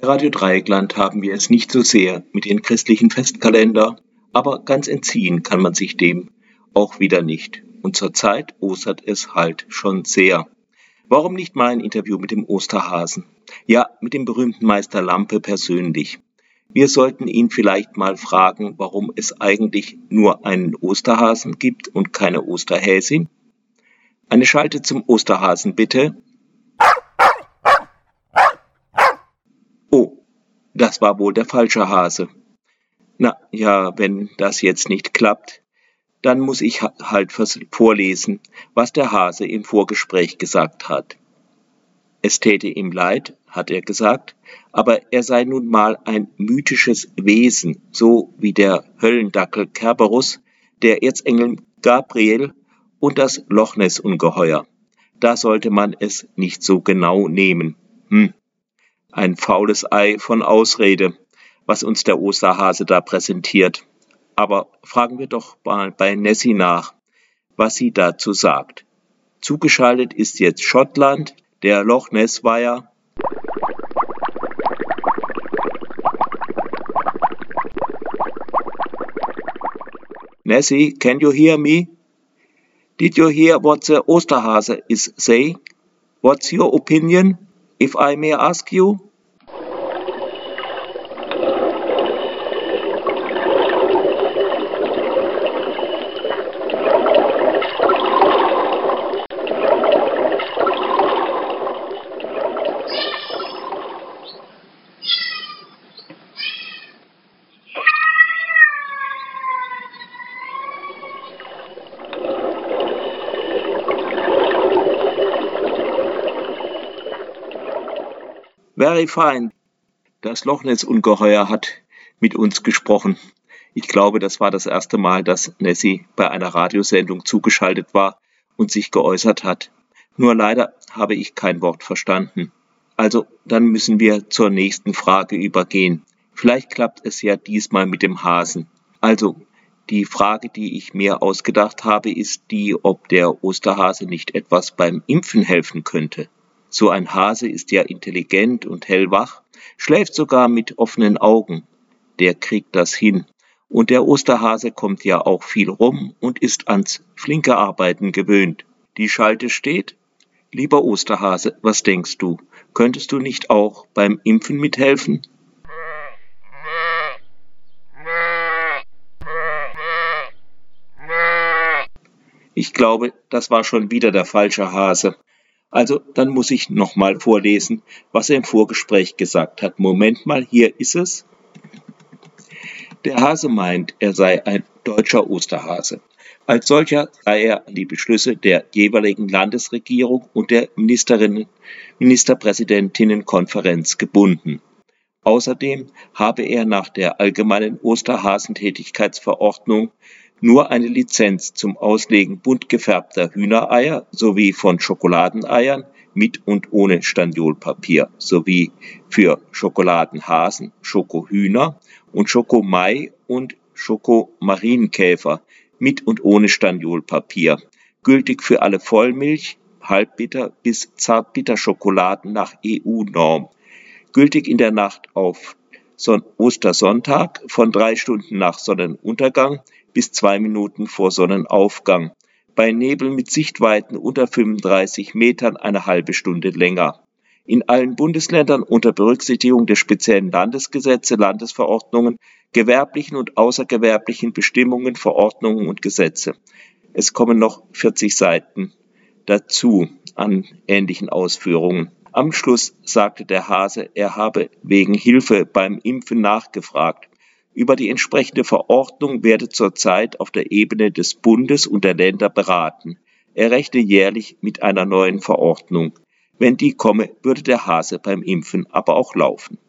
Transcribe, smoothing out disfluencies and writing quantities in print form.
Radio Dreieckland haben wir es nicht so sehr mit den christlichen Festkalender, aber ganz entziehen kann man sich dem auch wieder nicht. Und zur Zeit ostert es halt schon sehr. Warum nicht mal ein Interview mit dem Osterhasen? Ja, mit dem berühmten Meister Lampe persönlich. Wir sollten ihn vielleicht mal fragen, warum es eigentlich nur einen Osterhasen gibt und keine Osterhäsin. Eine Schalte zum Osterhasen bitte. Oh, das war wohl der falsche Hase. Na ja, wenn das jetzt nicht klappt, dann muss ich halt vorlesen, was der Hase im Vorgespräch gesagt hat. Es täte ihm leid, hat er gesagt, aber er sei nun mal ein mythisches Wesen, so wie der Höllendackel Kerberus, der Erzengel Gabriel und das Loch-Ness-Ungeheuer. Da sollte man es nicht so genau nehmen. Ein faules Ei von Ausrede, was uns der Osterhase da präsentiert. Aber fragen wir doch mal bei Nessie nach, was sie dazu sagt. Zugeschaltet ist jetzt Schottland, der Loch-Ness-Weiher. Nessie, can you hear me? Did you hear what the Osterhase is saying? What's your opinion, if I may ask you? Very fine. Das Loch-Ness-Ungeheuer hat mit uns gesprochen. Ich glaube, das war das erste Mal, dass Nessie bei einer Radiosendung zugeschaltet war und sich geäußert hat. Nur leider habe ich kein Wort verstanden. Also, dann müssen wir zur nächsten Frage übergehen. Vielleicht klappt es ja diesmal mit dem Hasen. Also, die Frage, die ich mir ausgedacht habe, ist die, ob der Osterhase nicht etwas beim Impfen helfen könnte. So ein Hase ist ja intelligent und hellwach, schläft sogar mit offenen Augen. Der kriegt das hin. Und der Osterhase kommt ja auch viel rum und ist ans flinke Arbeiten gewöhnt. Die Schalte steht. Lieber Osterhase, was denkst du? Könntest du nicht auch beim Impfen mithelfen? Ich glaube, das war schon wieder der falsche Hase. Also, dann muss ich nochmal vorlesen, was er im Vorgespräch gesagt hat. Moment mal, hier ist es. Der Hase meint, er sei ein deutscher Osterhase. Als solcher sei er an die Beschlüsse der jeweiligen Landesregierung und der Ministerpräsidentinnenkonferenz gebunden. Außerdem habe er nach der allgemeinen Osterhasentätigkeitsverordnung nur eine Lizenz zum Auslegen bunt gefärbter Hühnereier sowie von Schokoladeneiern mit und ohne Staniolpapier sowie für Schokoladenhasen, Schokohühner und Schokomai und Schokomarienkäfer mit und ohne Staniolpapier, gültig für alle Vollmilch, Halbbitter bis Zartbitterschokoladen nach EU-Norm, gültig in der Nacht auf Ostersonntag von 3 Stunden nach Sonnenuntergang bis 2 Minuten vor Sonnenaufgang, bei Nebel mit Sichtweiten unter 35 Metern eine halbe Stunde länger. In allen Bundesländern unter Berücksichtigung der speziellen Landesgesetze, Landesverordnungen, gewerblichen und außergewerblichen Bestimmungen, Verordnungen und Gesetze. Es kommen noch 40 Seiten dazu an ähnlichen Ausführungen. Am Schluss sagte der Hase, er habe wegen Hilfe beim Impfen nachgefragt. Über die entsprechende Verordnung werde zurzeit auf der Ebene des Bundes und der Länder beraten. Er rechne jährlich mit einer neuen Verordnung. Wenn die komme, würde der Hase beim Impfen aber auch laufen.